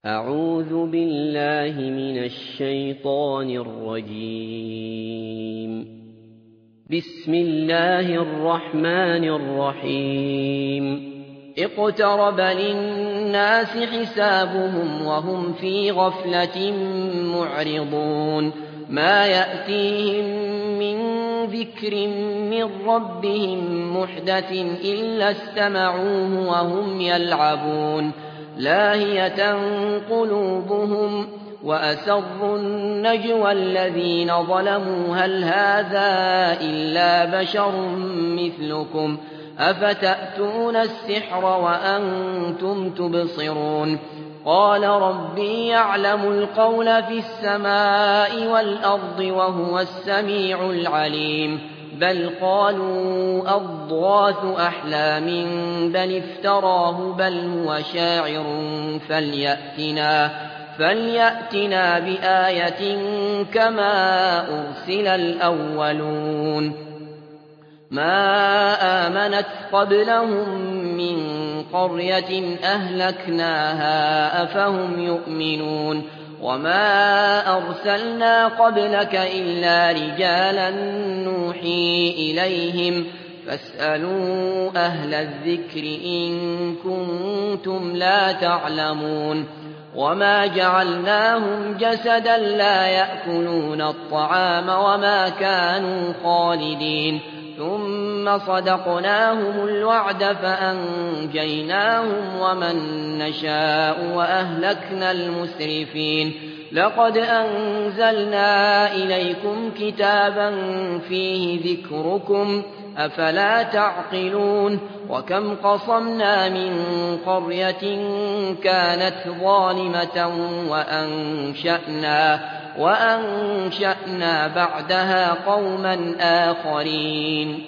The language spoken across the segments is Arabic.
أعوذ بالله من الشيطان الرجيم. بسم الله الرحمن الرحيم. اقترب للناس حسابهم وهم في غفلة معرضون. ما يأتيهم من ذكر من ربهم محدث إلا استمعوه وهم يلعبون. لاهية قلوبهم وأسروا النجوى الذين ظلموا هل هذا إلا بشر مثلكم أفتأتون السحر وأنتم تبصرون. قال ربي يعلم القول في السماء والأرض وهو السميع العليم. بل قالوا أضغاث أحلام بل افتراه بل هو شاعر فليأتنا بآية كما أرسل الأولون. ما آمنت قبلهم من قرية أهلكناها أفهم يؤمنون. وما أرسلنا قبلك إلا رجالا نوحي إليهم فاسألوا أهل الذكر إن كنتم لا تعلمون. وما جعلناهم جسدا لا يأكلون الطعام وما كانوا خالدين. ثم صدقناهم الوعد فأنجيناهم ومن نشاء وأهلكنا المسرفين. لقد أنزلنا إليكم كتابا فيه ذكركم أفلا تعقلون. وكم قصمنا من قرية كانت ظالمة وأنشأنا بعدها قوما آخرين.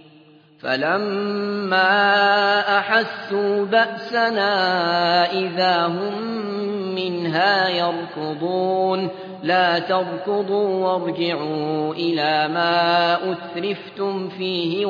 فلما أحسوا بأسنا إذا هم منها يركضون. لا تركضوا وارجعوا إلى ما أترفتم فيه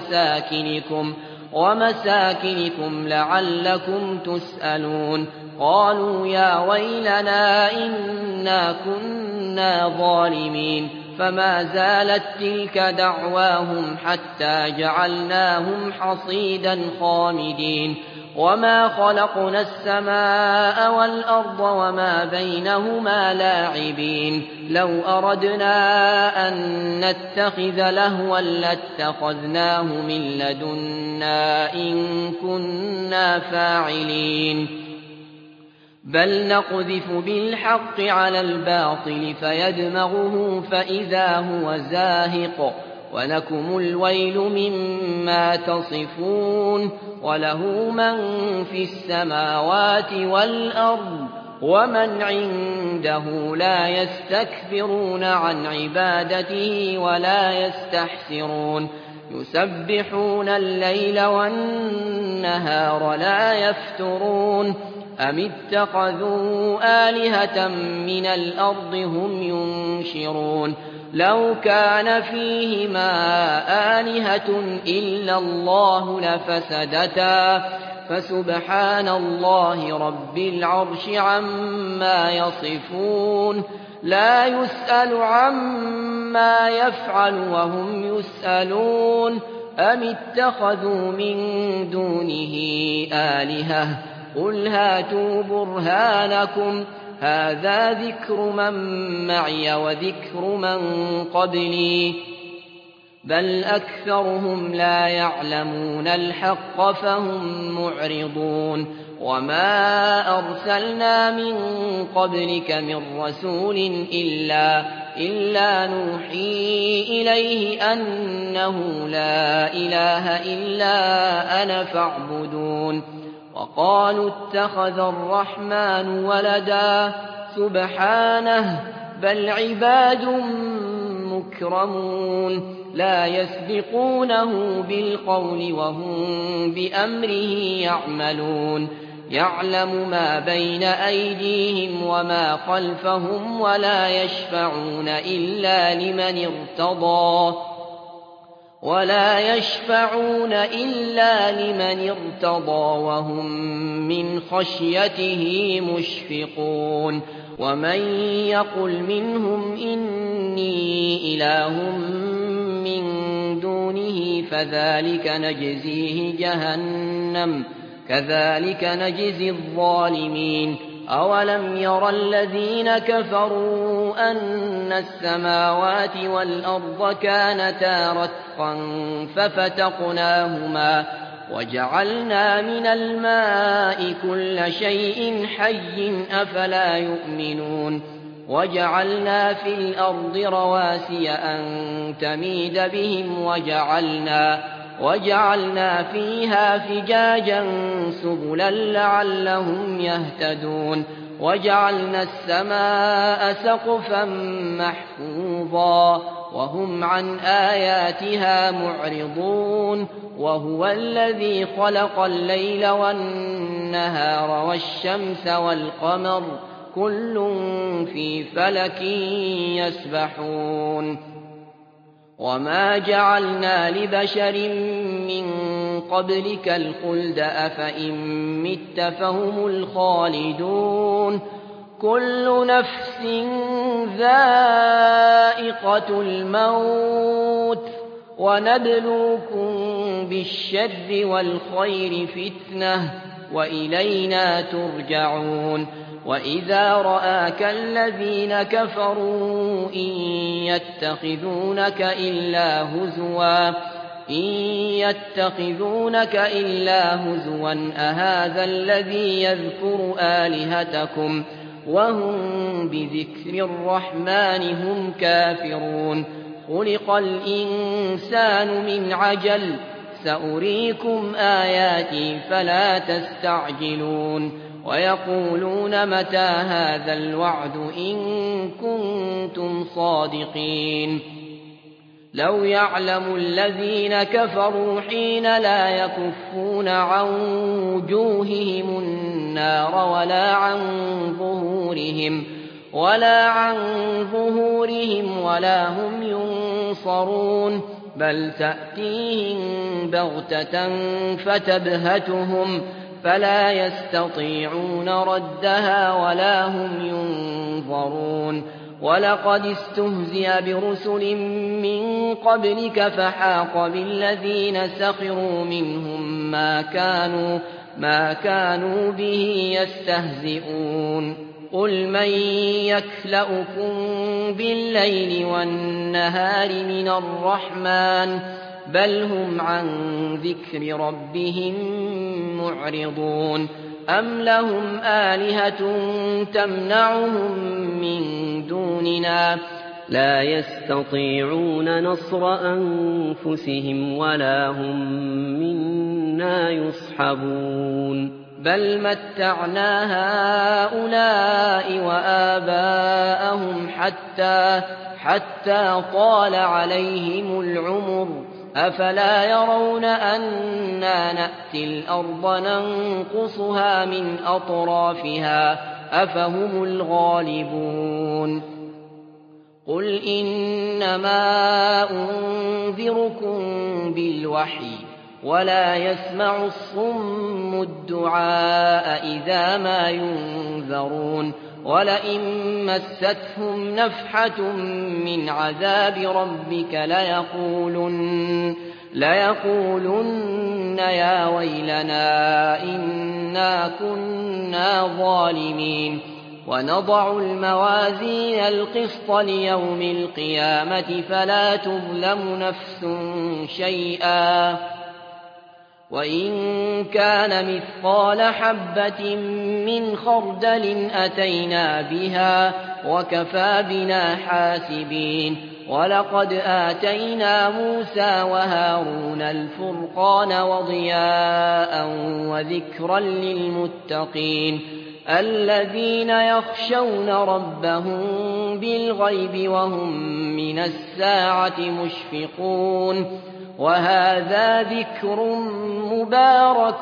ومساكنكم لعلكم تسألون. قالوا يا ويلنا إنا كنا ظالمين. فما زالت تلك دعواهم حتى جعلناهم حصيدا خامدين. وما خلقنا السماء والأرض وما بينهما لاعبين. لو أردنا أن نتخذ لهوا لاتخذناه من لدنا إن كنا فاعلين. بل نقذف بالحق على الباطل فيدمغه فإذا هو زاهق ولكم الويل مما تصفون. وله من في السماوات والأرض ومن عنده لا يستكبرون عن عبادته ولا يستحسرون. يسبحون الليل والنهار لا يفترون. أم اتخذوا آلهة من الأرض هم ينشرون. لو كان فيهما آلهة إلا الله لفسدتا فسبحان الله رب العرش عما يصفون. لا يسأل عما يفعل وهم يسألون. أم اتخذوا من دونه آلهة قل هاتوا برهانكم هذا ذكر من معي وذكر من قبلي بل أكثرهم لا يعلمون الحق فهم معرضون. وما أرسلنا من قبلك من رسول إلا نوحي إليه أنه لا إله إلا أنا فاعبدون. وقالوا اتخذ الرحمن ولدا سبحانه بل عباد مكرمون لا يسبقونه بالقول وهم بأمره يعملون. يعلم ما بين أيديهم وما خلفهم ولا يشفعون إلا لمن ارتضى وهم من خشيته مشفقون ومن يقل منهم إني إله من دونه فذلك نجزيه جهنم كذلك نجزي الظالمين أولم ير الذين كفروا أن السماوات والأرض كانتا رتقا ففتقناهما وجعلنا من الماء كل شيء حي أفلا يؤمنون وجعلنا في الأرض رواسي أن تميد بهم وجعلنا فيها فجاجا سبلا لعلهم يهتدون وجعلنا السماء سقفا محفوظا وهم عن آياتها معرضون وهو الذي خلق الليل والنهار والشمس والقمر كل في فلك يسبحون وما جعلنا لبشر من قبلك الخلد أفإن مت فهم الخالدون كل نفس ذائقة الموت ونبلوكم بالشر والخير فتنة وإلينا ترجعون وإذا رآك الذين كفروا إن يتخذونك إلا هزوا أهذا الذي يذكر آلهتكم وهم بذكر الرحمن هم كافرون خلق الإنسان من عجل سأريكم آياتي فلا تستعجلون ويقولون متى هذا الوعد إن كنتم صادقين لو يعلم الذين كفروا حين لا يكفون عن وجوههم النار ولا عن ظهورهم ولا هم ينصرون بل تأتيهم بغتة فتبهتهم فلا يستطيعون ردها ولا هم ينظرون ولقد استهزئ برسل من قبلك فحاق بالذين سخروا منهم ما كانوا به يستهزئون قل من يكلؤكم بالليل والنهار من الرحمن بل هم عن ذكر ربهم معرضون أم لهم آلهة تمنعهم من دوننا لا يستطيعون نصر أنفسهم ولا هم منا يصحبون بل متعنا هؤلاء وآباءهم حتى طال عليهم العمر أفلا يرون أنا نأتي الأرض ننقصها من أطرافها أفهم الغالبون قل إنما أنذركم بالوحي ولا يسمع الصم الدعاء إذا ما ينذرون ولئن مستهم نفحة من عذاب ربك ليقولن يا ويلنا إنا كنا ظالمين ونضع الموازين القسط ليوم القيامة فلا تظلم نفس شيئا وإن كان مثقال حبة من خردل أتينا بها وكفى بنا حاسبين ولقد آتينا موسى وهارون الفرقان وضياء وذكرا للمتقين الذين يخشون ربهم بالغيب وهم من الساعة مشفقون وهذا ذكر مبارك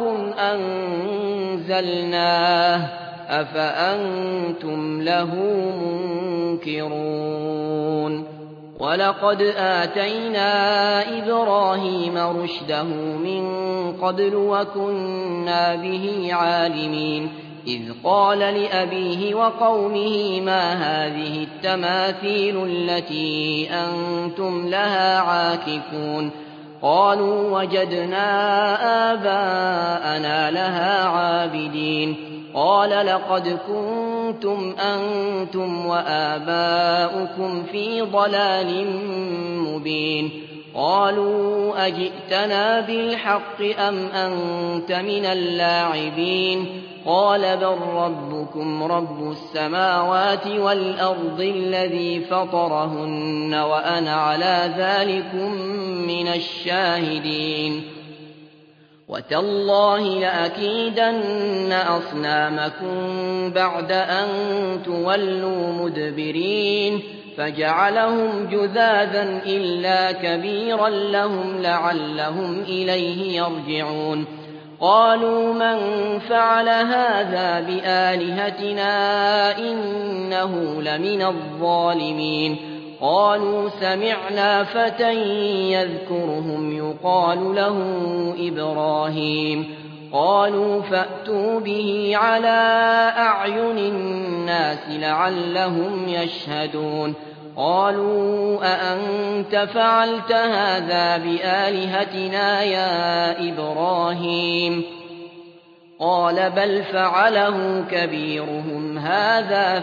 أنزلناه أفأنتم له منكرون ولقد آتينا إبراهيم رشده من قبل وكنا به عالمين إذ قال لأبيه وقومه ما هذه التماثيل التي أنتم لها عاكفون قالوا وجدنا آباءنا لها عابدين قال لقد كنتم أنتم وآباؤكم في ضلال مبين قالوا أجئتنا بالحق أم أنت من اللاعبين قال بل ربكم رب السماوات والأرض الذي فطرهن وأنا على ذلكم من الشاهدين وتالله لأكيدن أصنامكم بعد أن تولوا مدبرين فجعلهم جذاذا إلا كبيرا لهم لعلهم إليه يرجعون قالوا من فعل هذا بآلهتنا إنه لمن الظالمين قالوا سمعنا فتى يذكرهم يقال له إبراهيم قالوا فأتوا به على أعين الناس لعلهم يشهدون قالوا أأنت فعلت هذا بآلهتنا يا إبراهيم قال بل فعله كبيرهم هذا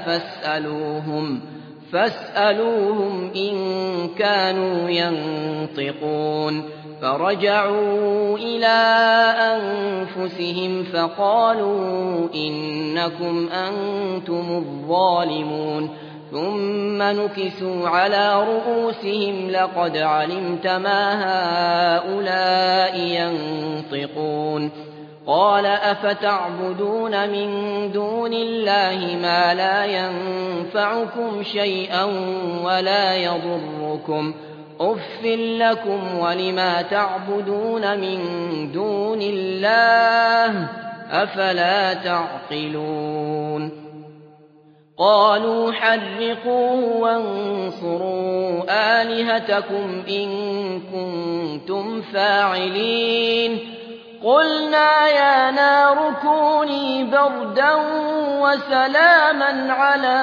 فاسألوهم إن كانوا ينطقون فرجعوا إلى أنفسهم فقالوا إنكم أنتم الظالمون ثم نكسوا على رؤوسهم لقد علمت ما هؤلاء ينطقون قال أفتعبدون من دون الله ما لا ينفعكم شيئا ولا يضركم أف لكم ولما تعبدون من دون الله أفلا تعقلون قالوا حرقوه وانصروا آلهتكم إن كنتم فاعلين قلنا يا نار كوني بردا وسلاما على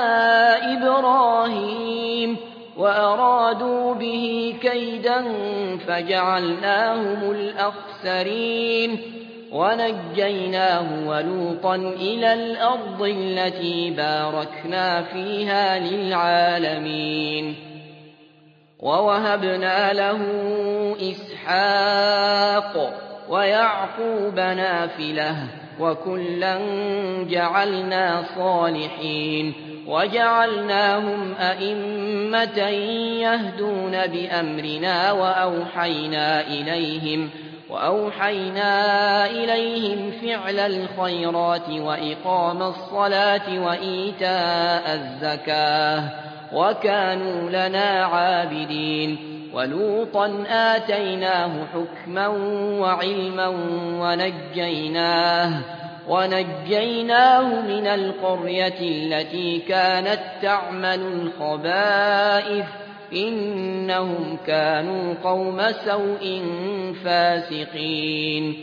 إبراهيم وأرادوا به كيدا فجعلناهم الأخسرين ونجيناه ولوطا إلى الأرض التي باركنا فيها للعالمين ووهبنا له إسحاق ويعقوب نافلة وكلا جعلنا صالحين وجعلناهم أئمة يهدون بأمرنا وأوحينا إليهم فعل الخيرات وإقام الصلاة وإيتاء الزكاة وكانوا لنا عابدين ولوطا آتيناه حكما وعلما ونجيناه من القرية التي كانت تعمل الخبائث إنهم كانوا قوم سوء فاسقين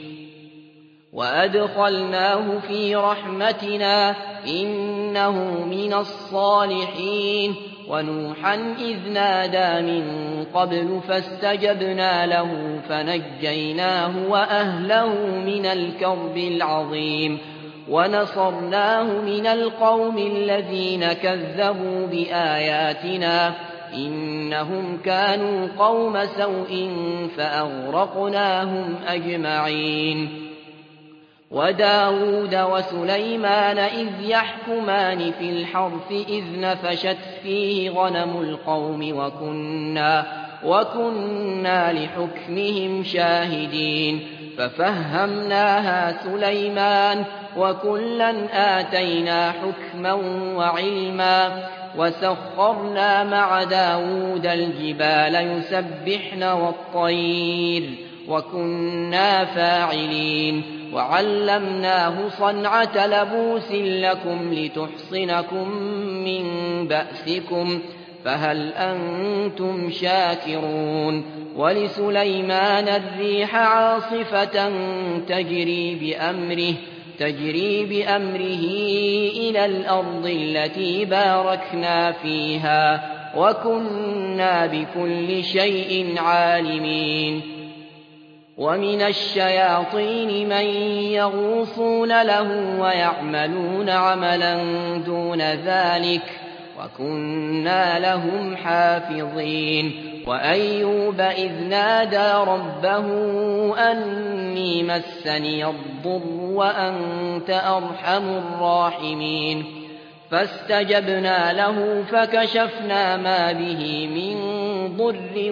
وأدخلناه في رحمتنا إنه من الصالحين ونوحا إذ نادى من قبل فاستجبنا له فنجيناه وأهله من الكرب العظيم ونصرناه من القوم الذين كذبوا بآياتنا إنهم كانوا قوم سوء فأغرقناهم أجمعين وداود وسليمان إذ يحكمان في الحرث إذ نفشت فيه غنم القوم وكنا لحكمهم شاهدين ففهمناها سليمان وكلا آتينا حكما وعلما وسخرنا مع داود الجبال يسبحن والطير وكنا فاعلين وعلمناه صنعة لبوس لكم لتحصنكم من بأسكم فهل أنتم شاكرون ولسليمان الريح عاصفة تجري بأمره إلى الأرض التي باركنا فيها وكنا بكل شيء عالمين ومن الشياطين من يغوصون له ويعملون عملا دون ذلك وكنا لهم حافظين وأيوب إذ نادى ربه أني مسني الضر وأنت أرحم الراحمين فاستجبنا له فكشفنا ما به من ضر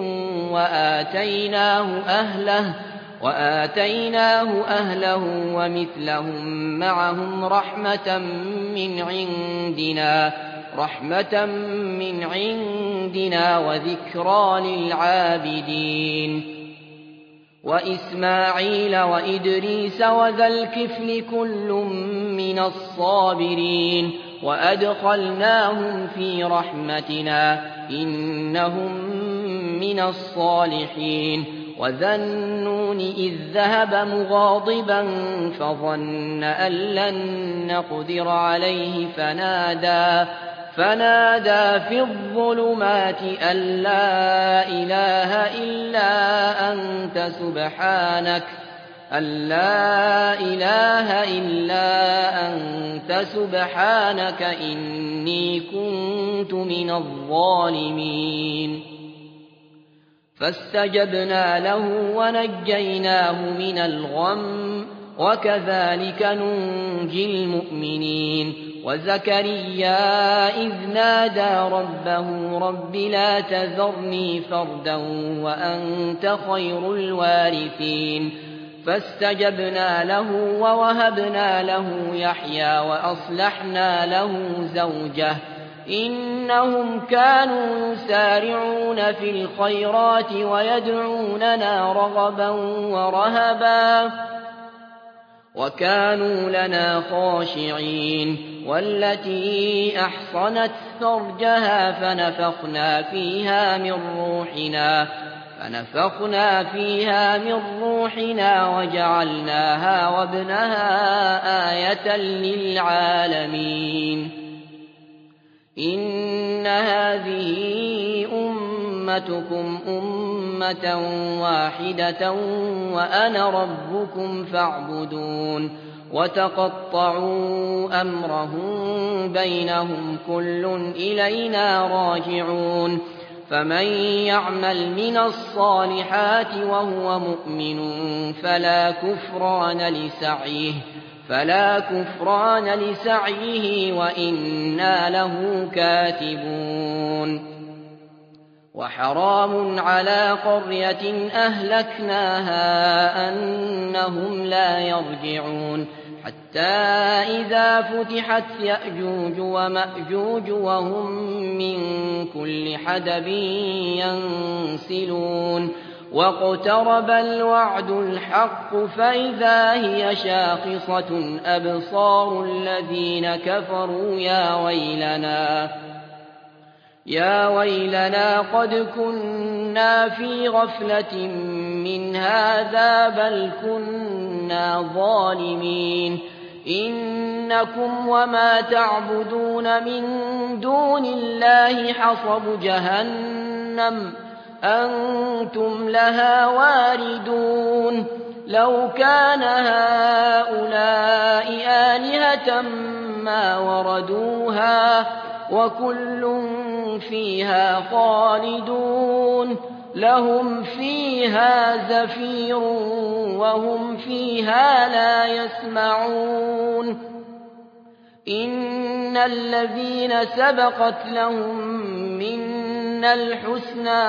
وآتيناه أهله ومثلهم معهم رحمة من عندنا وذكرى للعابدين وإسماعيل وإدريس وذا الكفل كل من الصابرين وأدخلناهم في رحمتنا إنهم من الصالحين وذا النون إذ ذهب مغاضبا فظن أن لن نقدر عليه فنادى في الظلمات أن لا إله إلا أنت سبحانك إني كنت من الظالمين فاستجبنا له ونجيناه من الغم وكذلك ننجي المؤمنين وزكريا إذ نادى ربه رب لا تذرني فردا وأنت خير الوارثين فاستجبنا له ووهبنا له يحيى وأصلحنا له زوجه إنهم كانوا يسارعون في الخيرات ويدعوننا رغبا ورهبا وكانوا لنا خاشعين والتي أحصنت فرجها فنفخنا فيها من روحنا وجعلناها وابنها آية للعالمين إن هذه أمتكم أمة واحدة وأنا ربكم فاعبدون وتقطعوا أمرهم بينهم كل إلينا راجعون فمن يعمل من الصالحات وهو مؤمن فلا كفران لسعيه وإنا له كاتبون وحرام على قرية أهلكناها أنهم لا يرجعون حتى إذا فتحت يأجوج ومأجوج وهم من كل حدب ينسلون واقترب الوعد الحق فإذا هي شاخصة أبصار الذين كفروا يا ويلنا قد كنا في غفلة من هذا بل كنا ظالمين إنكم وما تعبدون من دون الله حصب جهنم أنتم لها واردون لو كان هؤلاء آلهة ما وردوها وكل فيها خالدون لهم فيها زفير وهم فيها لا يسمعون إن الذين سبقت لهم منا الحسنى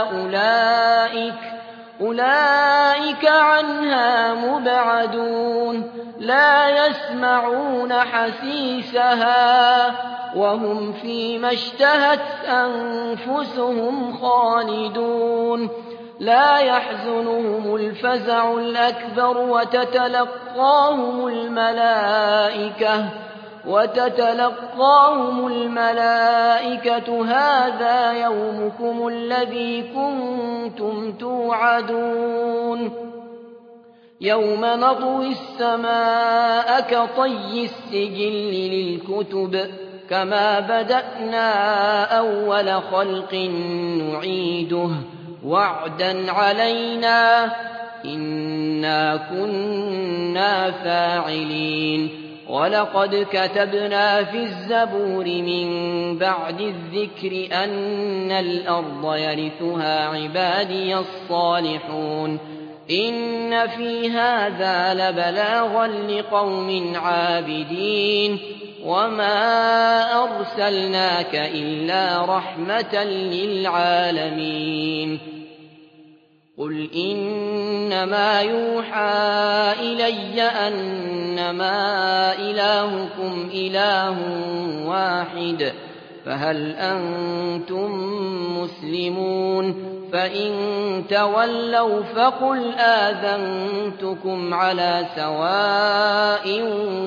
أولئك عنها مبعدون لا يسمعون حسيسها وهم فيما اشتهت أنفسهم خالدون لا يحزنهم الفزع الأكبر وتتلقاهم الملائكة وتتلقاهم الملائكة هذا يومكم الذي كنتم توعدون يوم نطوي السماء كطي السجل للكتب كما بدأنا أول خلق نعيده وعدا علينا إنا كنا فاعلين ولقد كتبنا في الزبور من بعد الذكر أن الأرض يرثها عبادي الصالحون إن في هذا لبلاغا لقوم عابدين وما أرسلناك إلا رحمة للعالمين قل إنما يوحى إلي أنما إلهكم إله واحد فهل أنتم مسلمون فإن تولوا فقل آذنتكم على سواء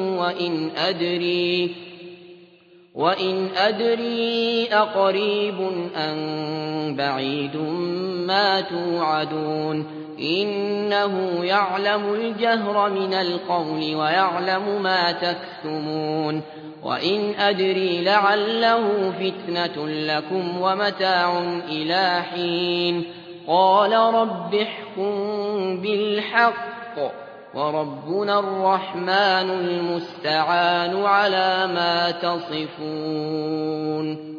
وإن أدري أقريب أم بعيد ما توعدون إنه يعلم الجهر من القول ويعلم ما تكتمون وإن أدري لعله فتنة لكم ومتاع إلى حين قال رب احكم بالحق وربنا الرحمن المستعان على ما تصفون